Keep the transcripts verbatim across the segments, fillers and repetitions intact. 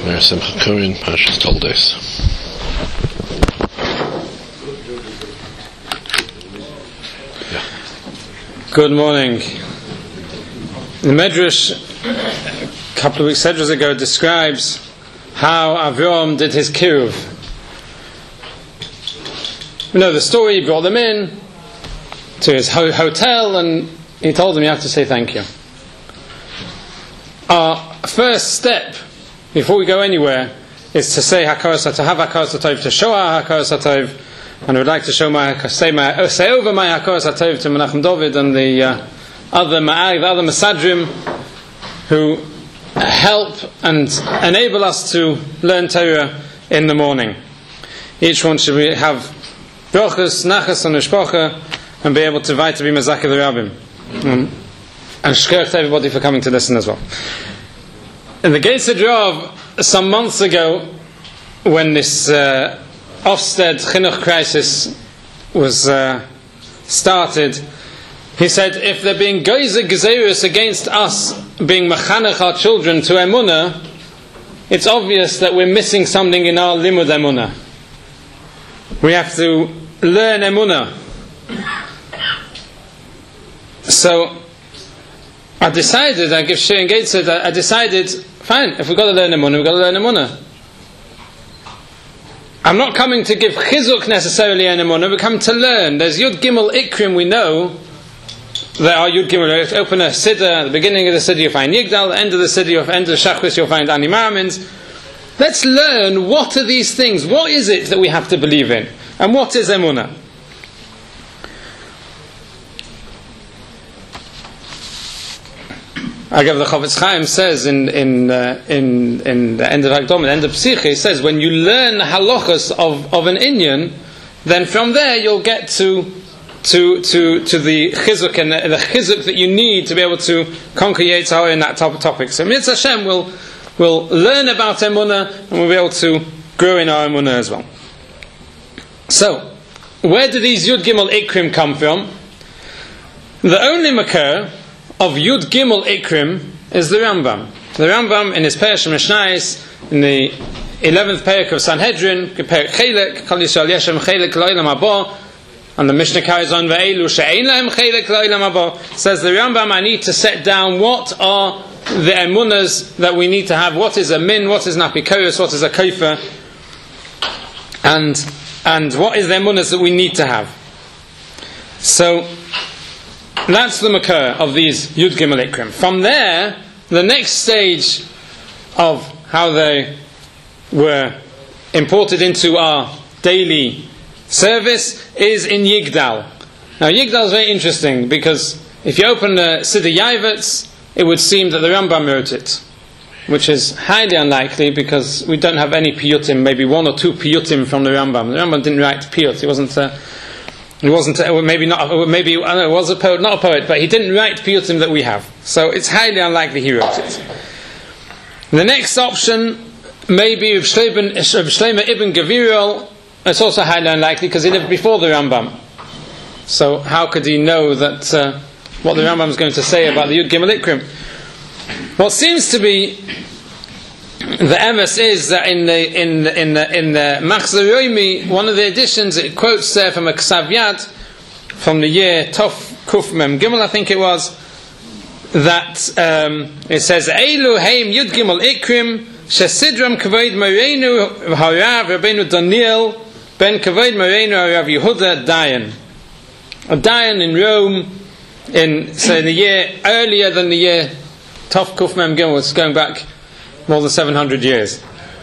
Mer Simcha Koren, Parshas Toldos. Good morning. The Medrash, a couple of weeks ago, describes how Avram did his kiruv. You know the story. He brought them in to his ho- hotel, and he told them, "You have to say thank you." Our first step before we go anywhere is to say Hakaras HaTov, to have Hakaras HaTov, to show our Hakaras HaTov, and I would like to show my say my say over my Hakaras HaTov to Menachem David and the uh, other Ma'ariv, other Masadrim who help and enable us to learn Torah in the morning. Each one should have brachos, nachas, and mishpacha, and be able to invite to be Mezakeh the Rabbim. Um, and shkirch to everybody for coming to listen as well. In the Geised Rav, some months ago, when this uh, Ofsted Chinuch crisis was uh, started, he said, if they're being geizer gezerus against us being machanech our children to emunah, it's obvious that we're missing something in our limud emunah. We have to learn emunah. So I decided, I give Sharon Gates said, I decided, fine, if we've got to learn emunah, we've got to learn emunah. I'm not coming to give chizuk necessarily in emunah, we're coming to learn. There's Yud Gimel Ikrim, we know. There are Yud Gimel. Open a Siddur, at the beginning of the Siddur you'll find Yigdal, the end of the Siddur, at the end of the Shachris you'll find Ani Maramins. Let's learn, what are these things? What is it that we have to believe in? And what is emunah? Agav, the Chavetz Chaim says in in uh, in in the end of Hagdom, the end of Psiche, he says when you learn halachas of, of an inyan, then from there you'll get to to to to the chizuk and the, the chizuk that you need to be able to conquer Yetzer Hara in that type of topic. So Mitzvah Hashem will will learn about emunah and we'll be able to grow in our emunah as well. So, where do these Yud Gimel Ikrim come from? The only makar of Yud Gimel Ikrim is the Rambam. The Rambam in his Perush Mishnayos, in the eleventh Perek of Sanhedrin, Perek Chelek, Kol Yisrael Yeshem Chelek Lo'olam Haba, and the Mishnah carries on, Ve'elu she'ein lahem Chelek Lo'olam Haba. Says the Rambam, I need to set down what are the emunas that we need to have. What is a min? What is napikoros? What is a kofer? And and what is the emunas that we need to have? So that's the makar of these Yud Gimel Ikrim. From there, the next stage of how they were imported into our daily service is in Yigdal. Now Yigdal is very interesting because if you open the Siddur Yavitz, it would seem that the Rambam wrote it, which is highly unlikely because we don't have any piyutim, maybe one or two piyutim from the Rambam. The Rambam didn't write piyut. He wasn't a He wasn't, maybe not, maybe, I don't know, was a poet, not a poet, but he didn't write piyutim that we have. So it's highly unlikely he wrote it. The next option, maybe Rav Shlomo ibn Gavriel. It's also highly unlikely because he lived before the Rambam. So how could he know that, uh, what the Rambam is going to say about the Yud Gimel Ikrim? What seems to be the emes is that in the in the, in the in the Machzor Yomi, one of the editions, it quotes there from a Ksav Yad from the year Tov Kuf Mem Gimel, I think it was, that um, it says Eilu Heim Yud Gimel Ikrim Shesidram Kavod Moreinu Harav Rabbeinu Daniel Ben Kavod Moreinu Harav Yehuda Dayan. A Dayan in Rome in so the year earlier than the year Tov Kuf Mem Gimel, it's going back more than seven hundred years.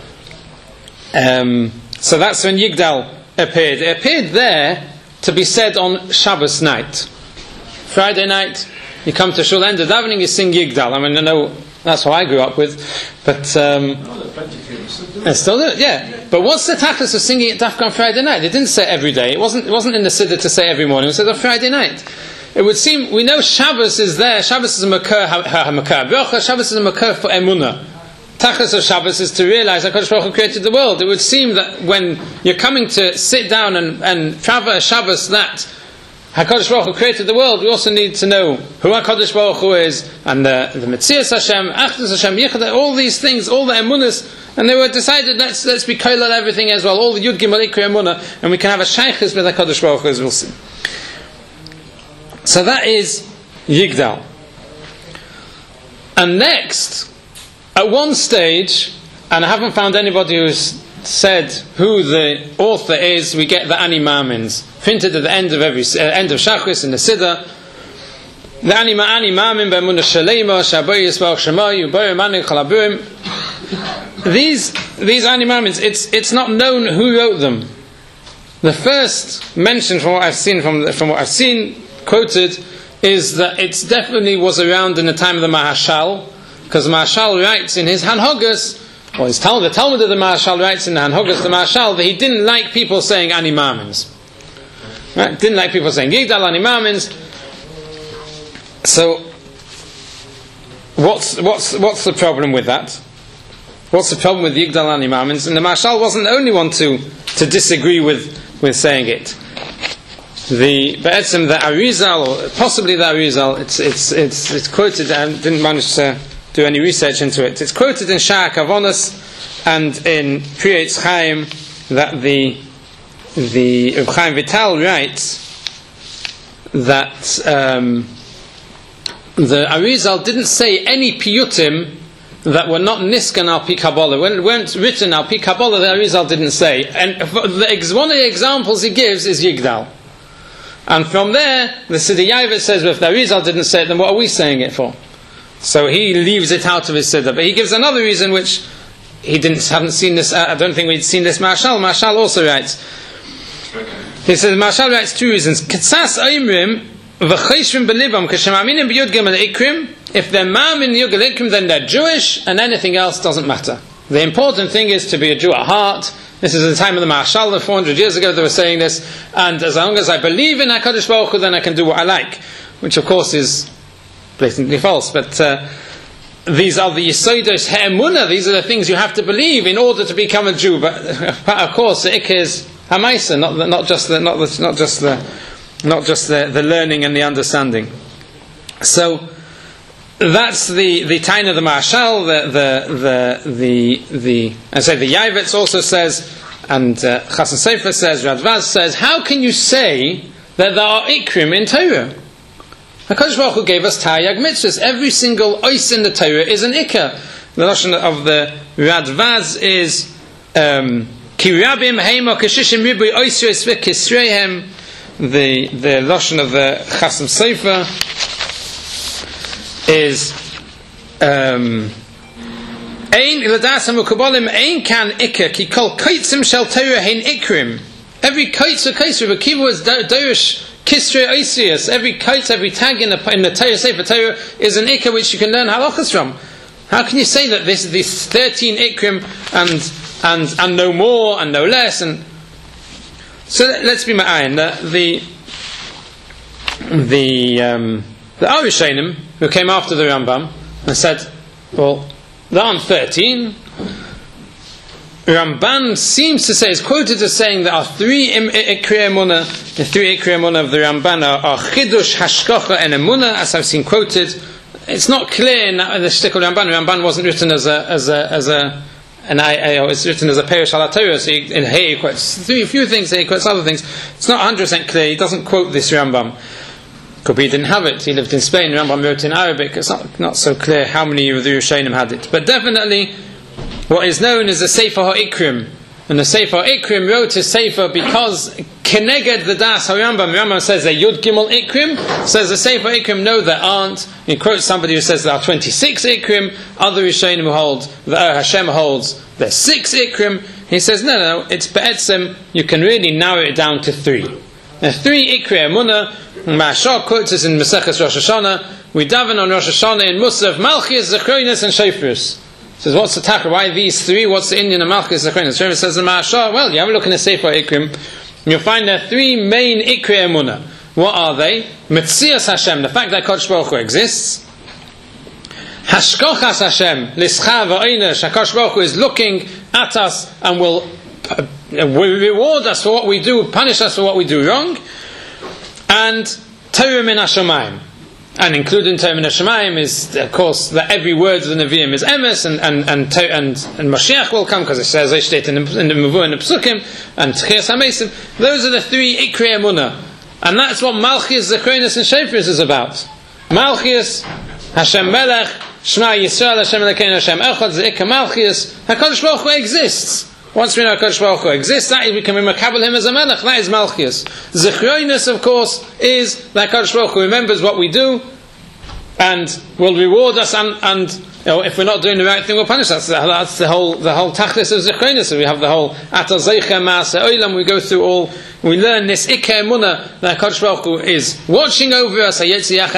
Um, so that's when Yigdal appeared. It appeared there to be said on Shabbos night. Friday night, you come to Shul, end of davening, you sing Yigdal. I mean, I know that's what I grew up with, but um, I still do it, yeah. But what's the tachlis of singing it dafka on Friday night? They didn't say every day. It wasn't. It wasn't in the Siddur to say every morning. It said on Friday night. It would seem we know Shabbos is there. Shabbos is a makar, ha-makar. Shabbos is a makar for emunah. Tachlis of Shabbos is to realize that HaKadosh Baruch Hu created the world. It would seem that when you're coming to sit down and, and travel a Shabbos that HaKadosh Baruch Hu created the world, we also need to know who HaKadosh Baruch Hu is, and the, the Metzias Hashem, Achdus Hashem, Yichud, all these things, all the emunas, and they were decided, let's let's be koilal everything as well, all the Yud Gimel Ikri Emunah, and we can have a shaykhis with HaKadosh Baruch Hu, as we'll see. So that is Yigdal. And next, at one stage, and I haven't found anybody who's said who the author is, we get the Ani Mamins printed at the end of every uh, end of Shachris in the Siddur. The Ani Ani Mamin be'emunah shalema shaboy yisbarach shemayu boy manu chalaburim. These these Ani Mamins, it's it's not known who wrote them. The first mention from what I've seen from the, from what I've seen quoted is that it definitely was around in the time of the Mahashal, because Mahashal writes in his Hanhogas, or his Talmud, the Talmud of the Mahashal writes in the Hanhogas the Mahashal that he didn't like people saying Ani Mamins. Right? Didn't like people saying Yigdal Ani Mamins. So, what's what's what's the problem with that? What's the problem with Yigdal Ani Mamins? And the Mahashal wasn't the only one to to disagree with with saying it. The Be'etzim, the Arizal, or possibly the Arizal, it's it's it's it's quoted. I didn't manage to do any research into it. It's quoted in Sha'ar Kavonos and in Pri Eitz Chaim that the the Reb Chaim Vital writes that um, the Arizal didn't say any piyutim that were not niskan al pi Kabbalah, when weren't written al pi Kabbalah. The Arizal didn't say, and the, one of the examples he gives is Yigdal. And from there, the Siddur Yavit says, well, if the Arizal didn't say it, then what are we saying it for? So he leaves it out of his Siddur. But he gives another reason which he didn't haven't seen this. Uh, I don't think we'd seen this. Marshal Marshal also writes. He says Marshal writes two reasons. Ketzas Aimrim v'chayshrim belibam k'shemaminim b'yud gimel ikrim. If they're mam in yud gimel ikrim, then they're Jewish, and anything else doesn't matter. The important thing is to be a Jew at heart. This is the time of the Marshal, four hundred years ago they were saying this, and as long as I believe in HaKadosh Baruch Hu, then I can do what I like, which of course is blatantly false, but uh, these are the Yisodos Ha'emunah, these are the things you have to believe in order to become a Jew, but of course the Ikka is Hamaisa, not, not just the, not the, not just the, not just the, the learning and the understanding. So, that's the the Tain of the Marshal, the the the the, the I say the Yavitz also says, and uh, Chassan Sofer says, Radvaz says, how can you say that there are Ikrim in Torah? HaKadosh Baruch Hu gave us Taryag Mitzvahs. Every single ois in the Torah is an Ikka. The lashon of the Radvaz is Ki Rabim Heimo Keshishim Ribui Oisres V'Kisreihem. The the lashon of the Chassan Sofer is um Ein Ladasam Ukabolim Ein Kan Ikka Ki Kol Kaitzim Shel Torah Hein Ikrim. Every kaitz or kaitz, Rebbe Kiva was Dorish Kisrei Oisius. Every kaitz, every tag in the in the Torah Sefer Torah is an Ikka which you can learn halachas from. How can you say that this this thirteen Ikrim and and and no more and no less? And so let's be ma'ayin. The the the um The Arishonim, who came after the Rambam, and said, well, there aren't thirteen. Ramban seems to say, is quoted as saying there are three Ikrei Emunah. The three Ikrei Emunah of the Ramban are, are Chidush, Hashkacha, and Emunah, as I've seen quoted. It's not clear in, that, in the Shtickle Ramban. Ramban wasn't written as a, as a, as a, an I, it's written as a Perish ala Torah, so he, in here he quotes three, a few things, he quotes other things. It's not one hundred percent clear, he doesn't quote this Rambam. Could be he didn't have it. He lived in Spain. Rambam wrote in Arabic. It's not, not so clear how many of the Rishonim had it. But definitely, what is known as the Sefer HaIkrim. And the Sefer HaIkrim wrote his Sefer because Keneged the Das HaRambam. Rambam says they're Yud Gimel Ikrim. Says the Sefer HaIkrim, no, there aren't. He quotes somebody who says there are twenty-six Ikrim. Other Rishonim who hold, the Er Hashem holds, there's six Ikrim. He says, no, no, it's Be'etzim. You can really narrow it down to three. There are three Ikrei Emunah. Ma'ashar quotes us in Maseches Rosh Hashanah. We daven on Rosh Hashanah in Musaf, Malchus, Zechronis, and Shofros. Says, what's the takra? Why these three? What's the Indian of Malchus, Zechronis? Shofros says in Ma'ashar. Well, you have a look in the Sefer Ikrim. You'll find there are three main Ikrei Emunah. What are they? Metzias Hashem, the fact that Kodesh Baruch Hu exists. Hashkochas Hashem, Lischa v'Oinesh. Kodesh Baruch Hu is looking at us and will, uh, will reward us for what we do, punish us for what we do wrong. and Torah min hashamayim. And including Torah min hashamayim is, of course, that every word of the Nevi'im is emes, and and and and, and Mashiach will come, because it says in the in the Mavur and the Psukim and Tchias HaMesim. Those are the three Ikrei Emunah, and that's what Malchus, Zechronis, and Shofros is about. Malchus, Hashem Melech, Shema Yisrael, Hashem Elokeinu, Hashem Echad, Ze'ikah Malchus. HaKadosh Baruch Hu exists. Once we know HaKadosh Baruch Hu exists, that is, we can remakabel him as a Melech. That is Malchus. Zechronis, of course, is that HaKadosh Baruch Hu remembers what we do and will reward us, and, and you know, if we're not doing the right thing, we'll punish us. That's, that's the whole the whole tachlis of Zechronis. So we have the whole Atal Zeicha Maaseh Olam. We go through all, we learn this Ikei Emunah that HaKadosh Baruch Hu is watching over us, and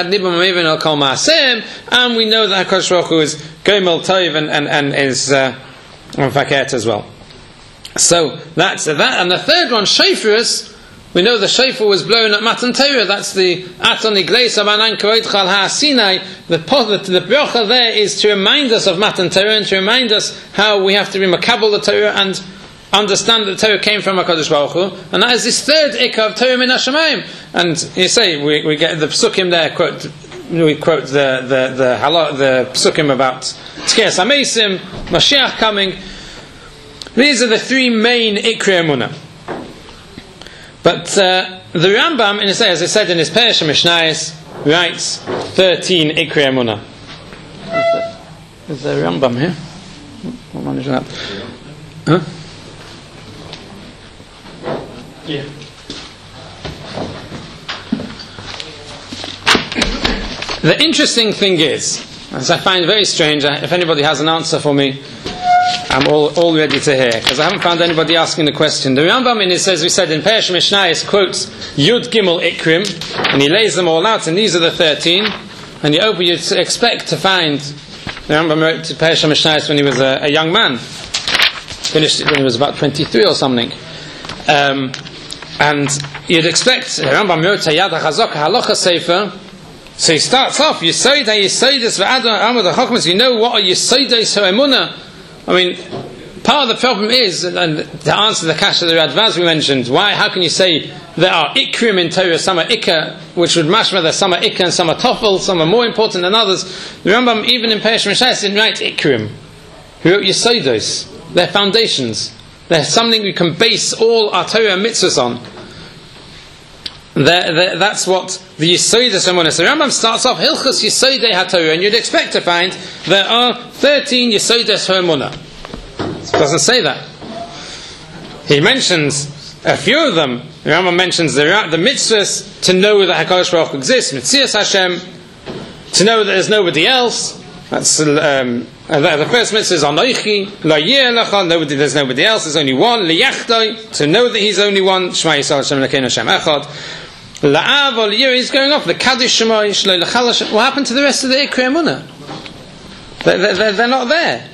we know that HaKadosh Baruch Hu is Gomel Tov and, and, and is uh, Fakert as well. So that's that. And the third one, Shofros, we know the shofar was blown at Matan Torah. That's the Aton Igleis Abanan Koitchal Ha Sinai. The the bracha there is to remind us of Matan Torah and to remind us how we have to be makabel the Torah and understand that the Torah came from HaKadosh Baruch Hu. And that is this third ikar of Torah min hashamayim. And you say we, we get the psukim there. Quote we quote the the the halach, the psukim about Tchias HaMesim, Mashiach coming. These are the three main Ikrei Emunah. But uh, the Rambam, in his, as I said in his Perush Mishnayos, writes thirteen Ikrei Emunah. Is there a Rambam here? What one is that? Huh? Yeah. The interesting thing is, as I find very strange, if anybody has an answer for me, I'm all, all ready to hear, because I haven't found anybody asking the question. The Rambam, in his, as we said in Perush Mishnayos, quotes Yud Gimel Ikrim, and he lays them all out, and these are the thirteen. And you open, you'd expect to find. The Rambam wrote to Perush Mishnayos when he was a, a young man, finished it when he was about twenty-three or something. Um, and you'd expect, the Rambam wrote Yad HaChazok Halacha Sefer. So he starts off, Yisoid HaYisoides V'Adon Amud HaChokmas. You know what are Yisoides HaEmunah? I mean, part of the problem is, and to answer the kasha the Radvaz we mentioned, why, how can you say there are ikrim in Torah, some are ikka, which would mashma that some are ikka and some are tofel, some are more important than others. The Rambam, even in Perush Mishnayos, didn't write ikrim. He wrote yisodos. They're foundations. They're something we can base all our Torah mitzvahs on. They're, they're, that's what the yisodos are. So the Rambam starts off Hilchos Yisodei HaTorah, and you'd expect to find there are thirteen Yisodos HaEmunah. It doesn't say that. He mentions a few of them. The Rambam mentions the, the mitzvahs to know that HaKadosh Baruch Hu exists, Mitzias Hashem, to know that there's nobody else. That's um, the first mitzvah is Anoichi, Lo Yeh Lecha, nobody, there's nobody else, there's only one. Liyachtoi, to know that He's only one. Shema Yisrael Hashem Elokeinu Hashem Echad. La'av ol Yir, he's going off. The Kaddish Shema Yishloi L'chalash. What happened to the rest of the Ikrei Emunah? They're, they're, they're not there.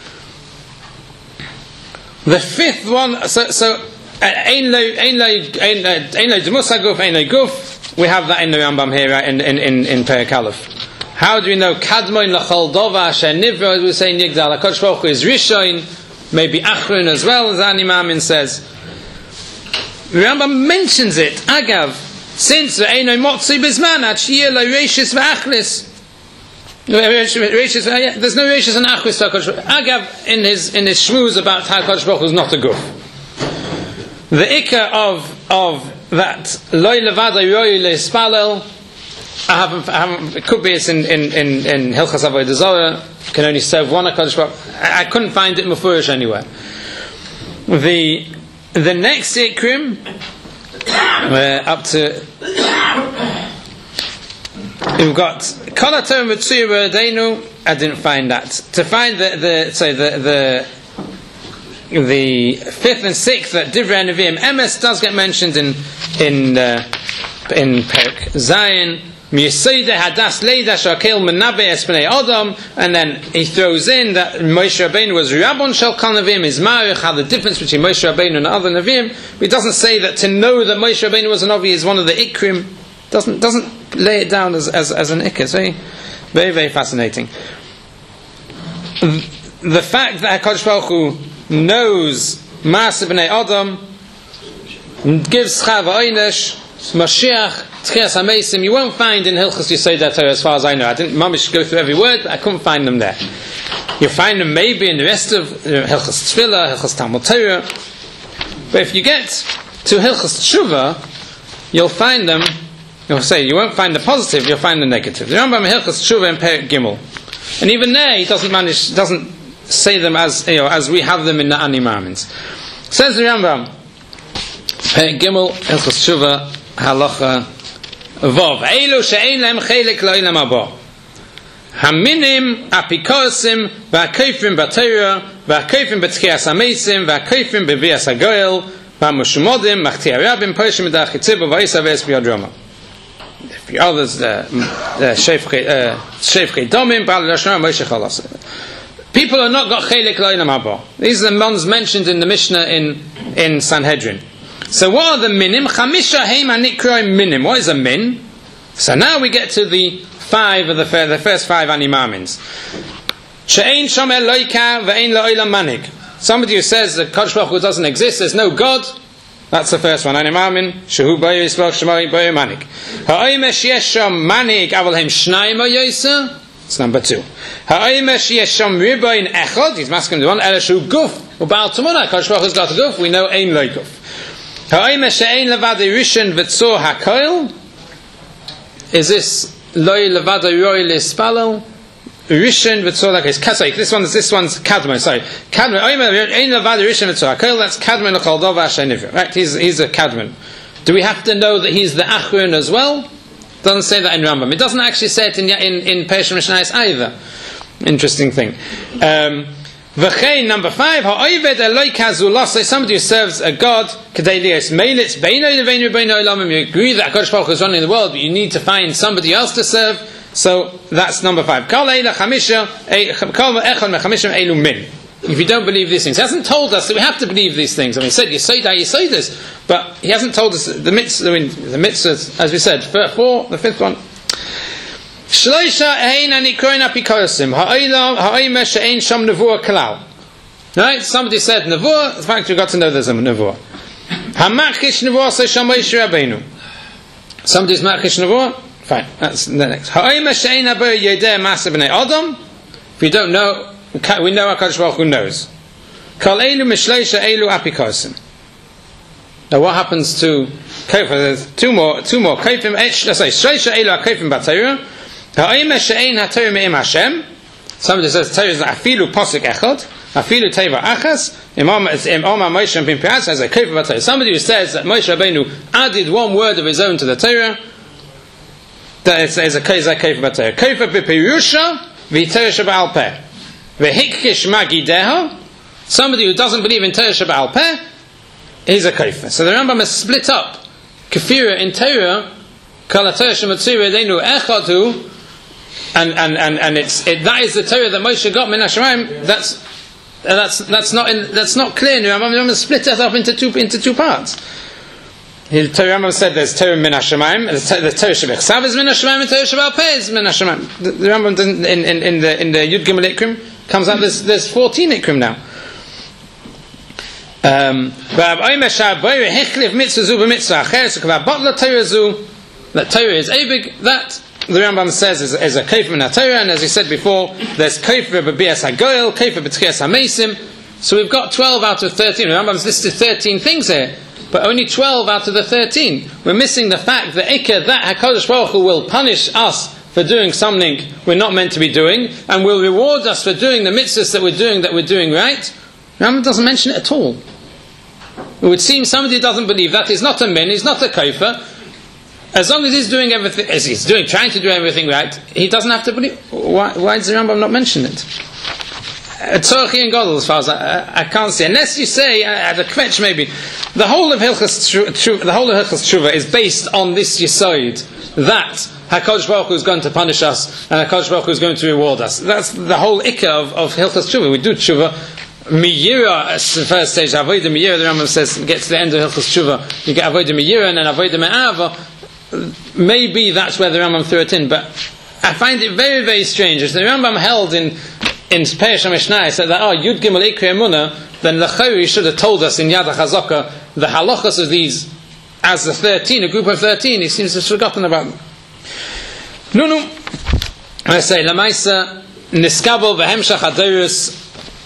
The fifth one, so so Ein Lo Ein Lo Ein Lo Demus HaGuf Ein Lo Guf. We have that in the Rambam here, right, in in in, in Perek Aleph. How do we know Kadmoin L'chol Dova Asher Nivra? As we say in Yigdal, HaKadosh Baruch Hu is Rishon, maybe Achron as well, as Ani Mamin says. The Rambam mentions it. Agav, since the Ein Lo Motzi Bizman Achiyah Lo Reishis VaAchlis. There's no Reishis and Achlis to HaKadosh Baruch Hu. Agav, in his in his shmooze about how HaKadosh Baruch Hu is not a guf. The ikka of of that Loi Levada Yoi Le'Spalel. I haven't, I haven't. It could be it's in in in, in Hilchas Avodah Zarah. Can only serve one HaKadosh Baruch Hu. I, I couldn't find it mefurish anywhere. The the next ikrim, uh, up to we've got Kol HaTorah Mitzuyah B'Yadeinu. I didn't find that. To find the the sorry the the the fifth and sixth that Divrei Nevi'im Emes does get mentioned in in uh, in Perek Zayin. And then he throws in that Moshe Rabbeinu was Rabbon Shel Kol Nevi'im, is Marich, how the difference between Moshe Rabbeinu and other Nevi'im. But he doesn't say that to know that Moshe Rabbeinu was a Navi is one of the Ikrim. Doesn't doesn't lay it down as as, as an Ikr. It's very, very, very fascinating. The fact that HaKadosh Baruch Hu knows Maaseh B'nei Adam, gives Chava Oynesh, Mashiach, Tchias HaMeisim, you won't find in Hilchos Yesodei HaTorah as far as I know. I didn't mamish go through every word, but I couldn't find them there. You'll find them maybe in the rest of uh, Hilchos Tefillah, Hilchos Talmud Torah. But if you get to Hilchos Tshuva, you'll find them, you'll say, you won't find the positive, you'll find the negative. The Rambam Hilchos Tshuva in Perek Gimel. And even there, he doesn't manage, doesn't say them as, you know, as we have them in the Ani Marmins. Says the Rambam, Perek Gimel, Hilchos Tshuva, Halacha Vav. Eilu she'ein lehem chelik lo'olam haba. Haminim, apikosim, v'akoifim b'Torah, v'akoifim b'tchias hameisim, v'akoifim b'vias hagoyel, v'amushumodim, machti harabim, poishim edach hitzibu, v'isa v'es b'yadroma. If the others, the Shefchei Domim, Ba'al Lashon Moshe Chalas. People have not got chelik lo'olam haba. These are the ones mentioned in the Mishnah in, in Sanhedrin. So what are the minim? Chamisha heima nikroim minim. What is a min? So now we get to the five of the, the first five animamins. She'ein shom eloika ve'ein la'olam manig. Somebody who says that Kadosh Baruch Hu doesn't exist, there's no God. That's the first one. Animamin shehu bayu yisbach shemai bayu manig. Ha'oimesh yesh shom manig aval hem shnayim ha'yoser. It's number two. Ha'oimesh yesh shom ribayin echad. He's masking the one. Ela shu guf u'bal tumuna. Kadosh Baruch Hu's got a guf. We know ein loy guf. Ha'oimesh she'ein levadei rishon v'tzor ha'koil. Is this loy levadei roy l'spalel? Rishon v'tzor ha'koil. Sorry, this one's this one's kadmon. Sorry, kadmon. Ha'oimesh she'ein levadei rishon v'tzor ha'koil. That's kadmon l'chol dov ha'shen nivra. Right? He's he's a kadmon. Do we have to know that he's the achron as well? Doesn't say that in Rambam. It doesn't actually say it in in in Pesach Mishnayos either. Interesting thing. Um, V'chein, number five, ha'oived eloi kazulasa, somebody who serves a god, k'dei lios meilitz, beino leveinu beino olamim, you agree that HaKadosh Baruch Hu is running the world, but you need to find somebody else to serve, so that's number five. Kol eila chamisha, kol echon mechamisha elu min. If you don't believe these things, he hasn't told us that we have to believe these things. I mean, he said, you say that, you say this, but he hasn't told us the mitzvah, I mean, the mitzvahs, as we said, four, the fifth one. Shloisha ein anikroin apikosim ha'olam ha'omer she'ein sham nevuah kalal. Right? Somebody said nevuah. In fact, we got to know there's a nevuah. Ha'machish nevuah so sham Moshe Rabbeinu. Somebody's machish nevuah. Fine. That's the next. Ha'omer she'ein haba yodeh ma'aseh b'nei adam. If you don't know, we know HaKadosh Baruch Hu knows. Kol elu mishloisha elu apikosim. Now, what happens to Kofim? There's two more. Two more. Kofim. Let's say shloisha elu kofim b'Torah. Somebody says Torah is afilu posik echad, afilu teva achas. Imam Moshe bin Piaz has a kofim b'Torah. Somebody who says that Moshe Rabbeinu added one word of his own to the Torah, that is a kofim b'Torah. Kofim b'pirusha v'Torah sheba'al peh v'hikkish magideha. Somebody who doesn't believe in Torah sheba'al peh, he's a kofim. So the Rambam has split up kafira in Torah. Kol Torah shematzira deinu echadu. And and and and it's it, that is the Torah that Moshe got min Hashemayim. That's uh, that's that's not in, that's not clear. I'm going to split that up into two into two parts. The Torah said there's Torah min Hashemayim, the Torah shebechsav is min Hashemayim, and Torah shebal peh is min Hashemayim. The, the Rambam in, in in the in the Yud Gimel Ikrim comes out. There's there's fourteen Ikrim now. Um, that Torah is ebig. That the Rambam says is, is a kofim in Torah, and as he said before, there's kofim b'bias hagoyel, kofim b'tchias hameisim. So we've got twelve out of thirteen. The Rambam's listed thirteen things here, but only twelve out of the thirteen. We're missing the fact that Ikka, that HaKadosh Baruch Hu will punish us for doing something we're not meant to be doing, and will reward us for doing the mitzvahs that we're doing that we're doing right. The Rambam doesn't mention it at all. It would seem somebody doesn't believe that. He's not a min, he's not a kofar. As long as he's doing everything, as he's doing, trying to do everything right, he doesn't have to believe. Why, why does the Rambam not mention it? Tzorchi and Godel, as far as I, I, I can't see. Unless you say, at a kvetch maybe, the whole of Hilchos Tshuva, the whole of Hilchos Tshuva is based on this yesod, that HaKadosh Baruch Hu is going to punish us, and HaKadosh Baruch Hu is going to reward us. That's the whole ikka of, of Hilchos Tshuva. We do Tshuva. Miyira, as the first stage, Avodah Miyira, the Rambam says, get to the end of Hilchos Tshuva, you get Avodah Miyira, and then Avodah Me'ava. Maybe that's where the Rambam threw it in, but I find it very, very strange. As the Rambam held in in Pesach Mishnah, said that, oh, Yud Gimel Ikri Emunah, then the Chayri should have told us in Yad HaChazaka the halachas of these as the thirteen, a group of thirteen. He seems to have forgotten about them. No, no. I say, Lamaisa Niskabel Vehemshach Aderus,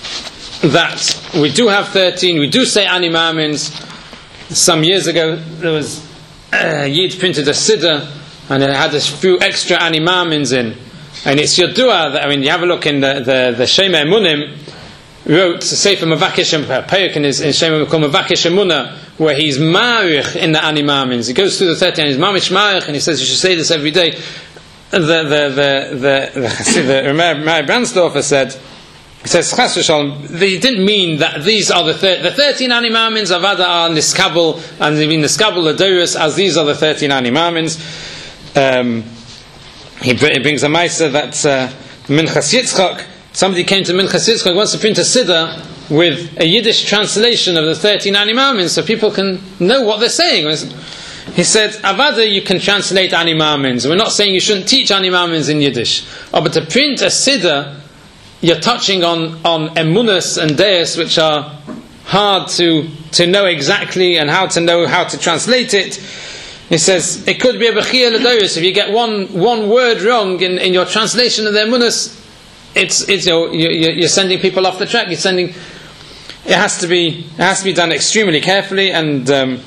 that we do have thirteen, we do say Ani Ma'amins. Some years ago, there was uh, Yid printed a Siddur, and it had a few extra Ani Ma'amins in. And it's Yodua, that, I mean, you have a look in the, the, the Shema Emunim, wrote Sefer Mavakesh, Peyuk in his in Shema Mavakesh Emunah, where he's Ma'arich in the Ani Ma'amins. He goes through the thirteen, and he's Mamish Ma'arich, and he says you should say this every day. The the the the the, the Mary Brandsdorfer said, he says Chas v'Shalom, they didn't mean that these are the thir- the thirteen Ani Ma'amins of Avada are Niskabel, and they mean Niskabel Adoros as these are the thirteen Ani Ma'amins. Um, he, he brings a Maisa that uh, Minchas Yitzchak, somebody came to Minchas Yitzchak, wants to print a Siddur with a Yiddish translation of the thirteen Ani Ma'amins so people can know what they're saying. He said, Avada, you can translate Ani Ma'amins. We're not saying you shouldn't teach Ani Ma'amins in Yiddish. Oh, but to print a Siddur, you're touching on, on emunas and deis, which are hard to, to know exactly and how to know how to translate it. He says, it could be a bechiyah l'doros. If you get one, one word wrong in, in your translation of the emunas, it's, it's, you know, you're, you're sending people off the track. You're sending, it has to be, it has to be done extremely carefully, and, um,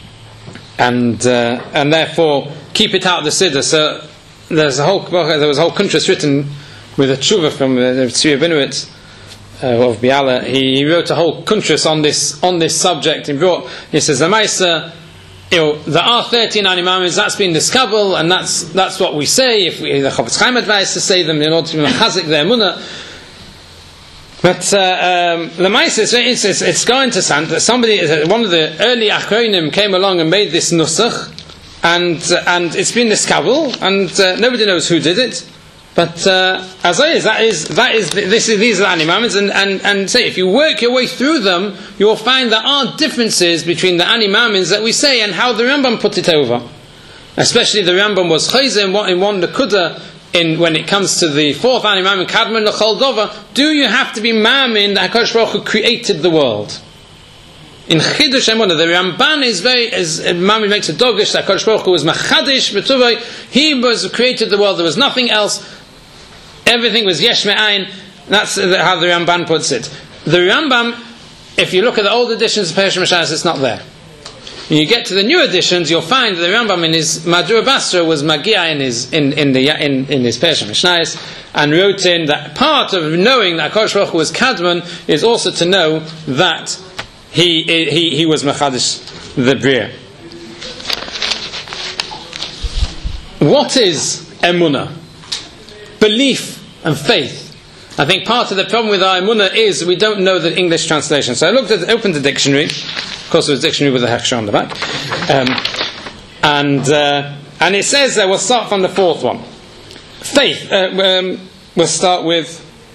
and, uh, and therefore keep it out of the Siddur. So there's a whole, there was a whole kuntras written with a tshuva from the Tzvi Abinuit uh, of Biala. He, he wrote a whole kuntras on this, on this subject. He brought, he says, the Maisa, you know, there are thirteen Ani Ma'amins, that's been discovered, and that's that's what we say. If we, the Chofetz Chaim advised to say them in order to mechazik their emunah. But uh, um, the Maisa, it's, it's, it's going to sound that somebody, one of the early Achronim came along and made this nusach, and uh, and it's been discovered, and uh, nobody knows who did it. But uh, as I is that is that is this is these are Ani Ma'amins, and, and and say if you work your way through them, you will find there are differences between the Ani Ma'amins that we say and how the Rambam put it over. Especially the Rambam was chayzer in one in one nekuda in when it comes to the fourth Ani Ma'amin Kadmon L'Chol Dover. Do you have to be Ma'amin that HaKadosh Baruch Hu created the world? In Chidush Emunah, the Ramban is very, as Ma'amin makes a dogish that HaKadosh Baruch Hu was Machadish B'Tuvay. He was created the world. There was nothing else. Everything was yesh me'ayin. That's how the Ramban puts it. The Rambam, if you look at the old editions of Perush Mashayos, it's not there. When you get to the new editions, you'll find that the Rambam in his Madura Basra was Magia in his in in the in, in his Perush Mashayos, and wrote in that part of knowing that HaKadosh Baruch Hu was Kadmon is also to know that he he he was Machadish the Bria. What is Emunah? Belief and faith. I think part of the problem with our emunah is we don't know the English translation. So I looked at, opened the dictionary. Of course, it was a dictionary with a hechsher on the back, um, and uh, and it says that uh, we'll start from the fourth one. Faith. Uh, um, we'll start with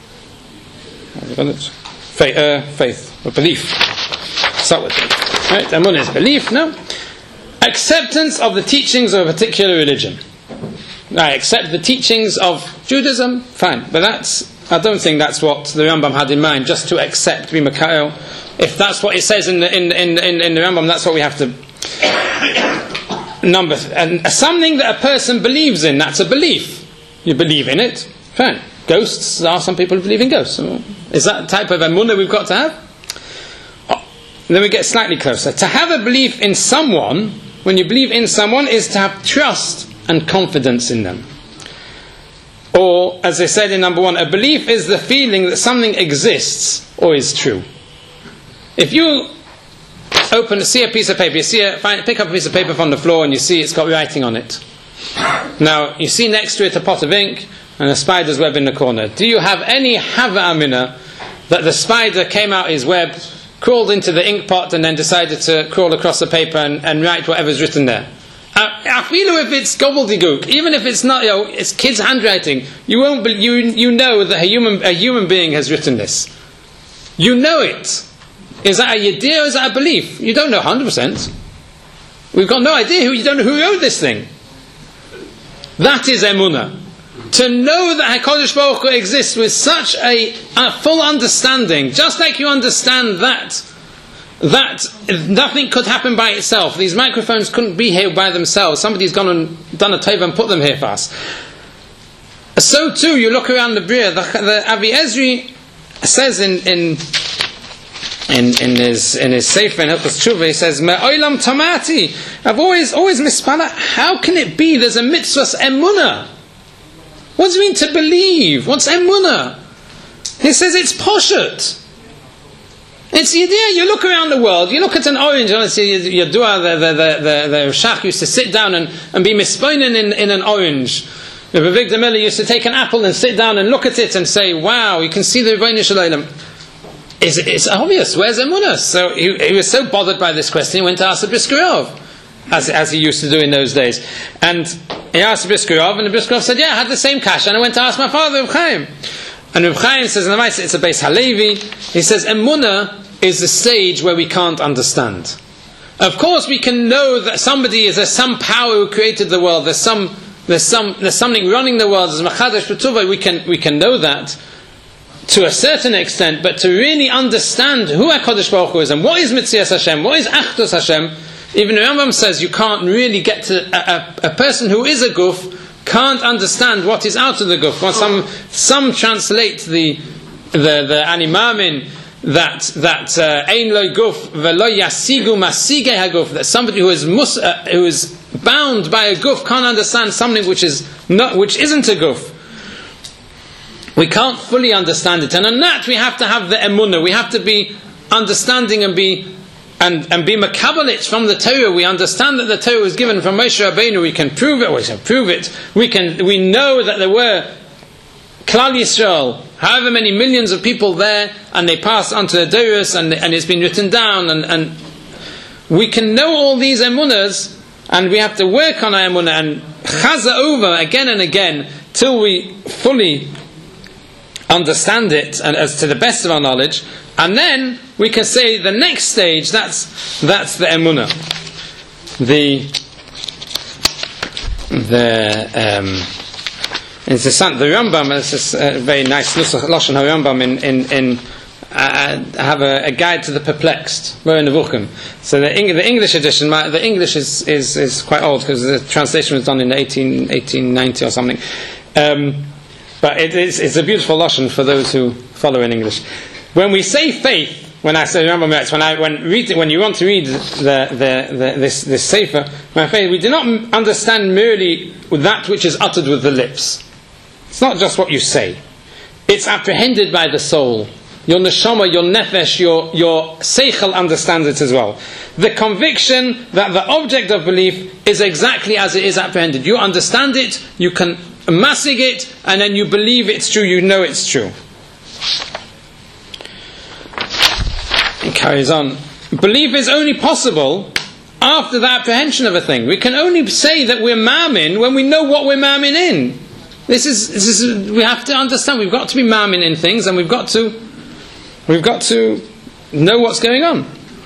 faith. Uh, faith or belief. Start with faith. Right? Emunah is belief. No. Acceptance of the teachings of a particular religion. I accept the teachings of Judaism, fine, but that's, I don't think that's what the Rambam had in mind, just to accept, be Makael. If that's what it says in the, in, in, in, in the Rambam, that's what we have to number. And something that a person believes in, that's a belief. You believe in it, fine. Ghosts, there are some people who believe in ghosts. Is that the type of emunah we've got to have? Oh, then we get slightly closer. To have a belief in someone, when you believe in someone, is to have trust and confidence in them. Or, as I said in number one, a belief is the feeling that something exists or is true. If you open, see a piece of paper, you see a, find, pick up a piece of paper from the floor and you see it's got writing on it. Now, you see next to it a pot of ink and a spider's web in the corner. Do you have any hava amina that the spider came out his web, crawled into the ink pot and then decided to crawl across the paper and, and write whatever's written there? I feel if it's gobbledygook, even if it's not, you know, it's kids' handwriting, you won't. Be, you you know that a human a human being has written this. You know it. Is that a yediyah or is that a belief? You don't know one hundred percent. We've got no idea who you don't know who wrote this thing. That is emunah. To know that HaKadosh Baruch Hu exists with such a, a full understanding, just like you understand that that nothing could happen by itself. These microphones couldn't be here by themselves. Somebody's gone and done a teva and put them here for us. So too, you look around the Bria, the, the Avi Ezri says in in in, in his in his Sefer in Hilchos Tshuva, he says, Me'olam tamati. I've always always mispala. How can it be there's a mitzvah's emunah? What does it mean to believe? What's emunah? He says it's poshut. It's the idea. You look around the world. You look at an orange. Honestly, Yadua, the the the the, the Shach used to sit down and, and be mispoinen in in an orange. The Avigdor Miller used to take an apple and sit down and look at it and say, "Wow, you can see the Rebbeinu Shalom." It's, it's obvious. Where's emunah? So he, he was so bothered by this question, he went to ask the Briskerov, as as he used to do in those days. And he asked the Briskerov, and the Briskerov said, "Yeah, I had the same kasha, and I went to ask my father, Reb Chaim." And Reb Chaim says in the Maaseh, it's a Beis Halevi. He says, emunah is the stage where we can't understand. Of course, we can know that somebody is there's some power who created the world. There's some there's some there's something running the world. There's Machadesh B'Tuvah. We can we can know that to a certain extent. But to really understand who HaKadosh Baruch Hu is and what is Mitzias Hashem, what is Achdus Hashem, even the Rambam says you can't really get to a, a, a person who is a guf can't understand what is out of the guf. Well, some some translate the the the animamin that that ein lo guf velo yasigu masige haguf, that somebody who is mus, uh, who is bound by a guf can't understand something which is not which isn't a guf. We can't fully understand it, and on that we have to have the emunah. We have to be understanding and be and and be makabalit from the Torah. We understand that the Torah was given from Moshe Rabbeinu. We can prove it. We can prove it. We can. We know that there were Klal Yisrael, however many millions of people there, and they passed on to the Doros, and and it's been written down, and and we can know all these emunahs, and we have to work on our emunah and chaza over again and again till we fully understand it, and as to the best of our knowledge, and then we can say the next stage. That's that's the emunah. The the um, it's a, the Rambam. It's a very nice lashon Rambam in in in. Uh, I have a, a guide to the perplexed. We're in the Vuchim. So the, Eng- the English edition, my, the English is, is, is quite old because the translation was done in eighteen, eighteen ninety or something. Um, But it is, it's a beautiful lashon for those who follow in English. When we say faith, when I say remember when I when read when you want to read the, the, the this this sefer, when I say we do not understand merely that which is uttered with the lips. It's not just what you say; it's apprehended by the soul. Your neshama, your nefesh, your your seichel understands it as well. The conviction that the object of belief is exactly as it is apprehended. You understand it. You can massig it, and then you believe it's true, you know it's true. It carries on. Belief is only possible after the apprehension of a thing. We can only say that we're ma'amin when we know what we're ma'amin in. This is, this is, we have to understand, we've got to be ma'amin in things, and we've got to, we've got to know what's going on.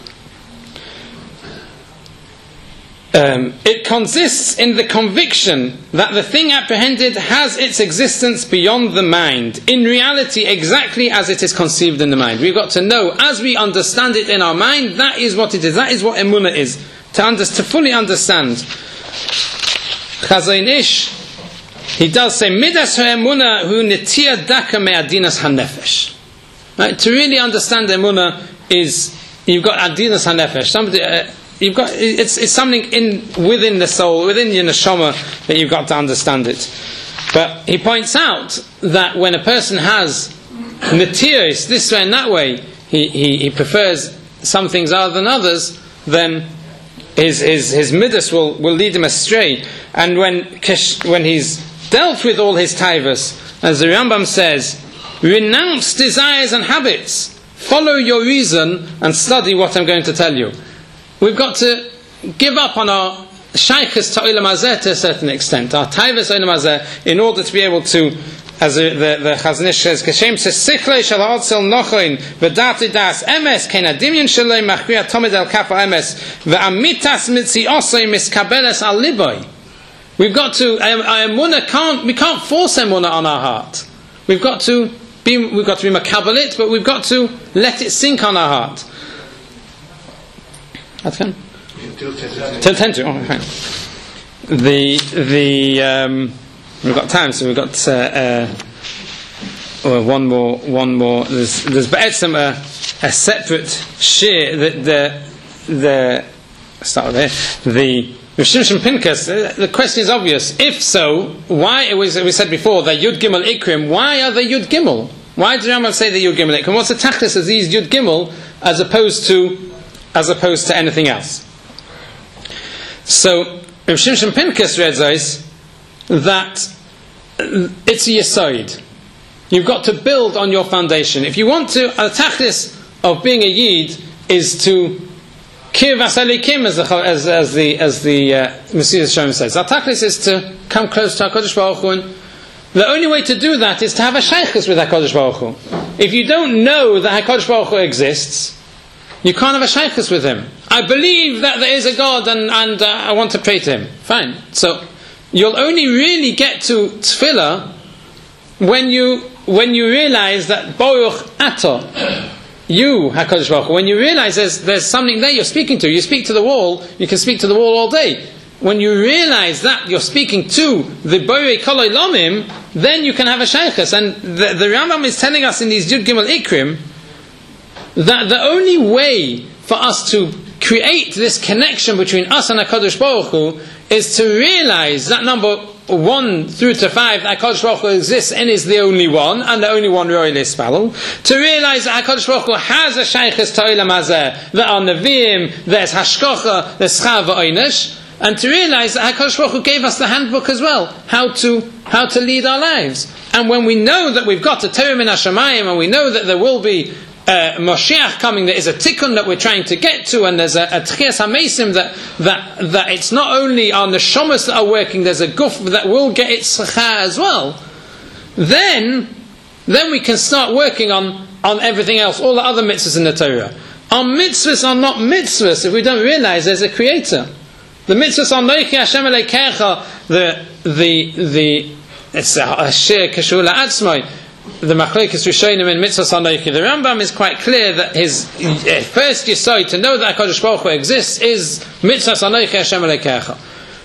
Um, it consists in the conviction that the thing apprehended has its existence beyond the mind, in reality exactly as it is conceived in the mind. We've got to know, as we understand it in our mind, that is what it is. That is what emunah is. To, under, to fully understand. Chazon Ish, he does say, Midas ha'emunah hu netiya daka me'adinas ha'nefesh. Right? To really understand emunah is, you've got adinas ha'nefesh. Somebody... Uh, You've got it's it's something in within the soul, within your neshama, that you've got to understand it. But he points out that when a person has netios this way and that way, he, he, he prefers some things other than others, then his his his midas will, will lead him astray. And when when he's dealt with all his taivas, as the Rambam says, renounce desires and habits, follow your reason, and study what I'm going to tell you. We've got to give up on our shaykhs to Olam Hazeh to a certain extent, our taivas Olam Hazeh, in order to be able to, as the the Chazon Ish says, Kashem says, Sichlei shel ha'otzel nochoin v'dati das emes ken adimyon sheloi machriya tomid el kafa emes v'amitas mitziosoi miskabeles al liboy. We've got to, our emunah can't, we can't force emunah on our heart. We've got to be, we've got to be makabalit, but we've got to let it sink on our heart. That's fine. Till ten to. Oh, fine. The the um, we've got time, so we've got uh, uh, oh, one more. One more. There's there's ba'etzem a, a separate share. The the the start with there. The Rav Shimshon Pinkas. The question is obvious. If so, why it was we said before that Yud Gimel Ikrim? Why are they Yud Gimel? Why did Rambam say the Yud Gimel Ikrim? What's the tachlis of these Yud Gimel as opposed to as opposed to anything else? So Rav Shimshon Pinkas reads that it's a yesod. You've got to build on your foundation. If you want to, a tachlis of being a yid is to kiv asalikim, as the as, as the as the uh, Mesilas Yesharim says. Our tachlis is to come close to HaKadosh Baruch Hu. And the only way to do that is to have a shaychus with HaKadosh Baruch Hu. If you don't know that HaKadosh Baruch Hu exists, you can't have a shaychus with him. I believe that there is a God and, and uh, I want to pray to him. Fine. So you'll only really get to tefillah when you when you realize that Baruch Atah, you HaKadosh Baruch Hu, when you realize there's there's something there you're speaking to. You speak to the wall. You can speak to the wall all day. When you realize that you're speaking to the Borei Kol Olamim, then you can have a shaychus. And the, the Rambam is telling us in these Yud Gimel Ikrim that the only way for us to create this connection between us and HaKadosh Baruch Hu is to realize that number one through to five, that HaKadosh Baruch Hu exists and is the only one, and the only one Ro'ei L'Yispalel. To realize that HaKadosh Baruch Hu has a shaychus to Olam Hazeh, there are Nevi'im, there's Hashkocha, there's Schar v'Oinesh, and to realize that HaKadosh Baruch Hu gave us the handbook as well, how to how to lead our lives. And when we know that we've got a Torah min Hashamayim, and we know that there will be Uh, Moshiach coming, there is a tikkun that we're trying to get to, and there's a, a tchias hamesim that, that that it's not only our neshamas that are working, there's a guf that will get its schachar as well. Then, then we can start working on, on everything else, all the other mitzvahs in the Torah. Our mitzvahs are not mitzvahs if we don't realize there's a creator. The mitzvahs are Noichi Hashem Elokecha, the the the it's a shir kashur la'atzmai. The Machlekes Rishonim in Mitzvah Sanoichi. The Rambam is quite clear that his uh, first yesod to know that HaKadosh Baruch Hu exists is Mitzvah Sanoichi Hashem Elokecha.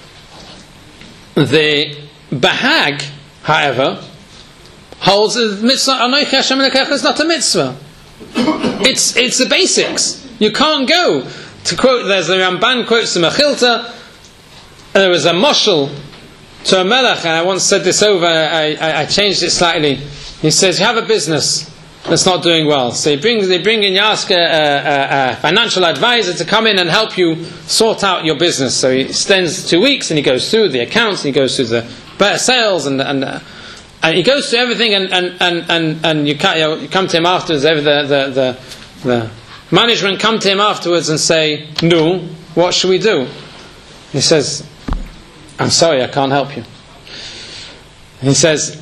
The Bahag, however, holds that Mitzvah Anoichi Hashem Elokecha is not a mitzvah. It's it's the basics. You can't go to quote. There's the Ramban quotes the Mechilta. There was a moshel to a melech, and I once said this over. I, I, I changed it slightly. He says, you have a business that's not doing well. So he brings, they bring in, you ask a, a, a financial advisor to come in and help you sort out your business. So he spends two weeks and he goes through the accounts, and he goes through the sales, and and, uh, and he goes through everything, and, and, and, and, and you, you, know, you come to him afterwards, the, the, the, the management come to him afterwards and say, no, what should we do? He says, I'm sorry, I can't help you. He says,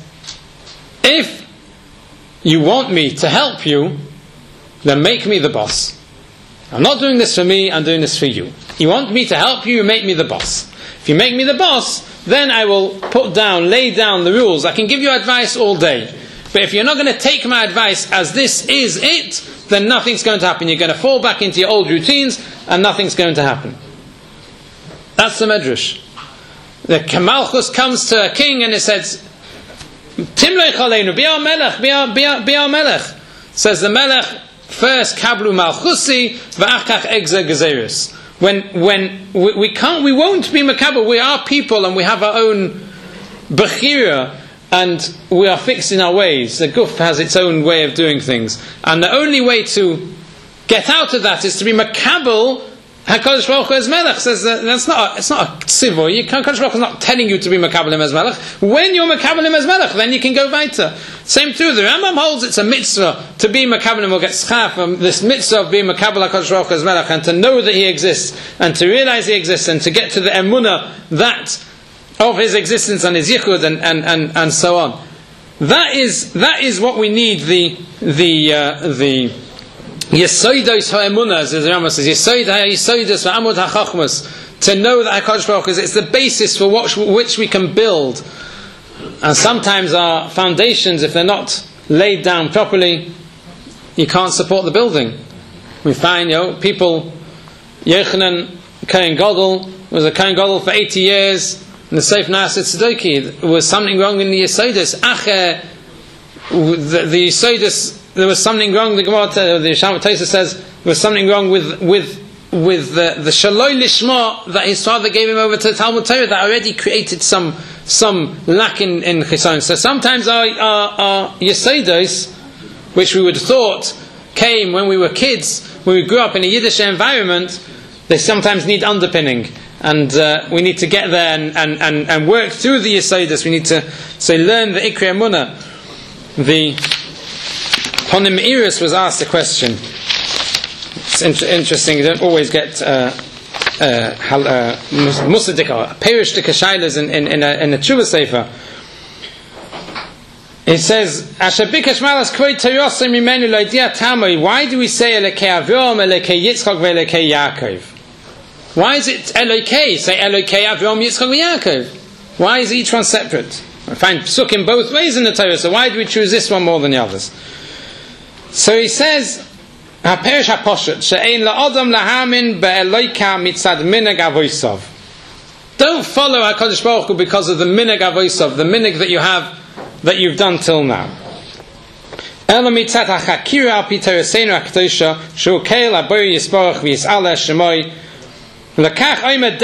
if you want me to help you, then make me the boss. I'm not doing this for me, I'm doing this for you. You want me to help you, you make me the boss. If you make me the boss, then I will put down, lay down the rules. I can give you advice all day. But if you're not going to take my advice as this is it, then nothing's going to happen. You're going to fall back into your old routines, and nothing's going to happen. That's the Medrash. The Kamalchus comes to a king and he says, Timlech aleinu, be our melech, be our, be our, be our melech. Says the melech, first kablu malchusi, v'achach egze gezerus. When when we, we can't, we won't be makabel. We are people, and we have our own bechira, and we are fixed in our ways. The guf has its own way of doing things, and the only way to get out of that is to be makabel. HaKadosh Baruch Hu as Melech says that that's not a, it's not a tzivoy. HaKadosh Baruch Hu is not telling you to be Mekabel him as Melech. When you're Mekabel him as Melech, then you can go weiter. Same too. The Rambam holds it's a mitzvah to be Mekabel him or get schar from this mitzvah of being Mekabel HaKadosh Baruch Hu as Melech, and to know that he exists, and to realize he exists, and to get to the emunah that of his existence and his yichud, and, and, and, and so on. That is that is what we need. The the uh, the Yesoidos ha'emunah, as the Rambam says, Yesoid ha'yesoidos v'amud ha'chachmas, to know that HaKadosh Baruch Hu is, it's the basis for which, which we can build. And sometimes our foundations, if they're not laid down properly, you can't support the building. We find, you know, people Yochanan Kohen Gadol was a Kohen Gadol for eighty years. In the Seif Na'aseh Tzedeki, there was something wrong in the Yesodus. Acher, the, the Yesodus, there was something wrong. The Gemara, the Shammai Tosafos says there was something wrong with with with the the Shaloi Lishma that his father gave him over to the Talmud Torah that already created some some lack in in Chisayon. So sometimes our our, our Yesodus, which we would have thought came when we were kids, when we grew up in a Yiddish environment, they sometimes need underpinning. And uh, we need to get there and, and, and, and work through the Yesodus. We need to say, learn the Ikrei Emunah. The Ponim Iris was asked a question. It's in- interesting. You don't always get uh, uh, uh, Musadika, Perish the Kashailas in, in, in a, in a Tshuva Sefer. It says, Asher bikash malas kvei Torah mimenu lo idea tamoi. Why do we say Elokei Avraham, Elokei Yitzchak, Elokei Yaakov? Why is it Elokei? Say Elokei Avraham, Yitzchak, Yaakov. Why is each one separate? I find psukim both ways in the Torah, so why do we choose this one more than the others? So he says, HaPerish HaPoshet, she'ein la'adam lahamin be'eloika mitzad minag avoisav. Don't follow HaKadosh Baruch Hu because of the minag avoisav, the minag that you have, that you've done till now. Ela mitzad ha'chakira al pi Toraseinu HaKadosha, she'ukeil ha'bori yisborach v'yis'ala shemoi. You've got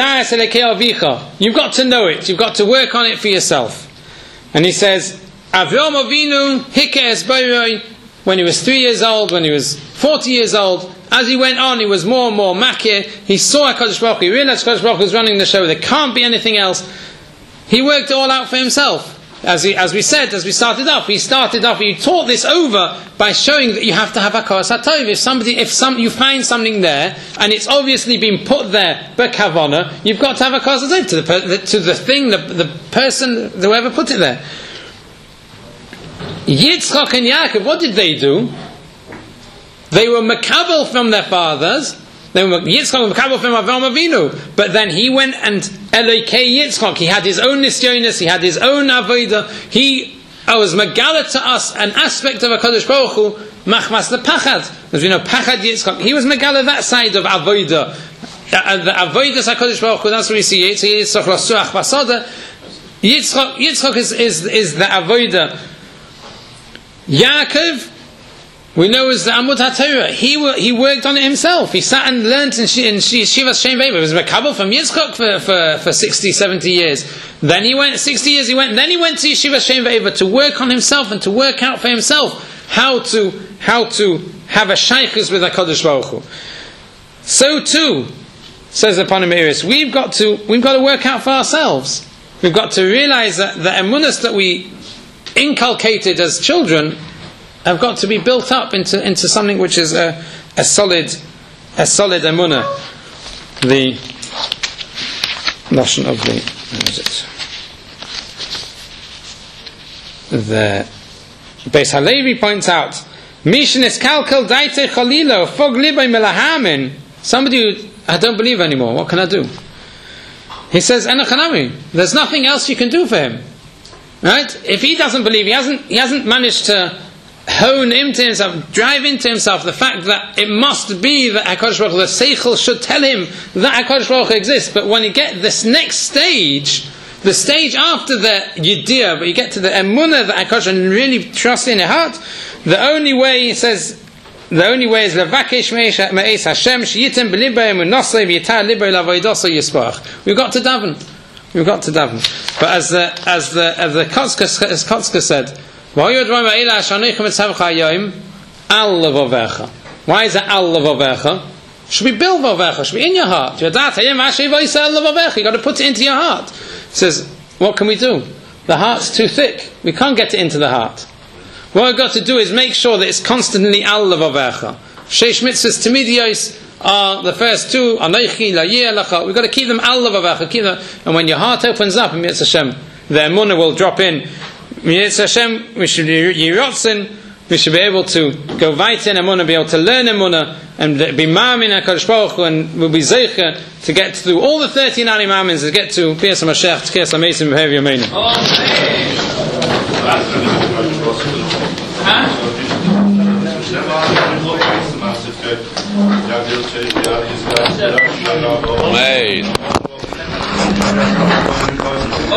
to know it. You've got to work on it for yourself. And he says, Avraham Avinu hikeres boiroi, when he was three years old, when he was forty years old, as he went on, he was more and more makir. He saw HaKadosh Baruch Hu. He realized HaKadosh Baruch Hu was running the show. There can't be anything else. He worked it all out for himself. As, he, as we said, as we started off, he started off, he taught this over by showing that you have to have hakaras hatov. If somebody, if some, you find something there, and it's obviously been put there by kavana, you've got to have hakaras hatov to the, to the thing, the, the person, whoever put it there. Yitzchak and Yaakov, what did they do? They were makabel from their fathers. They were Yitzchak was makabel from Avraham Avinu, but then he went and Elokei Yitzchak. He had his own nisyonis. He had his own avodah. He was megala to us an aspect of HaKadosh Baruch Hu, machmas the pachad. As we know, pachad Yitzchak. He was megala that side of avodah. Uh, the avodah HaKadosh Baruch Hu. That's what we see. Yitzchak lasuach basada. Yitzchak, Yitzchak is is is the avodah. Yaakov, we know, is the Amud HaTorah. He he worked on it himself. He sat and learnt in, in Shivas Shem Veva. It was Mekabel from Yitzchak for, for, for sixty, seventy years. Then he went, sixty years he went, and then he went to Shivas Shem Veva to work on himself and to work out for himself how to how to have a shaykhus with HaKadosh Baruch Hu. So too, says the Ponim Iris, we've got to we've got to work out for ourselves. We've got to realize that the emunas that we inculcated as children have got to be built up into, into something which is a, a solid a solid emunah. The notion of the what is it? The Beis Halevi points out Mishnis kalkel daite chalilo fog libay melahamin. Somebody who I don't believe anymore. What can I do? He says enochanami. There's nothing else you can do for him. Right? If he doesn't believe, he hasn't he hasn't managed to hone into himself, drive into himself the fact that it must be that HaKadosh Baruch Hu, the Seichel should tell him that HaKadosh Baruch Hu exists. But when you get this next stage, the stage after the Yidiyah, but you get to the Emunah that HaKadosh and really trust in your heart, the only way, he says, the only way is Levakesh Me'es Hashem Sheyitem B'libay Emunasei V'yitar Libay Lavoidosei Yisparach. We've got to daven. We've got to daven. But as the as the as the Kotzker, as Kotzker said, why is it al levavecha? Should be bil vavecha. Should be in your heart. You got to put it into your heart. He says, what can we do? The heart's too thick. We can't get it into the heart. What we've got to do is make sure that it's constantly al levavecha. Sheish mitzvahs timidiyos are the first two. Anochi la'yeh lacha. We've got to keep them al levavecha. Keep them, and when your heart opens up, and Mitzvah Hashem, the emunah will drop in. Mitzvah Hashem, we should be yirotzen. We should be able to go weiter in emunah, be able to learn emunah, and be ma'amin HaKadosh Baruch Hu, and we'll be zeicher to get through all the thirty-nine imamins, to get to Pias HaMashiach, Tkes HaMeisim, B'Hev Yameinu. Made.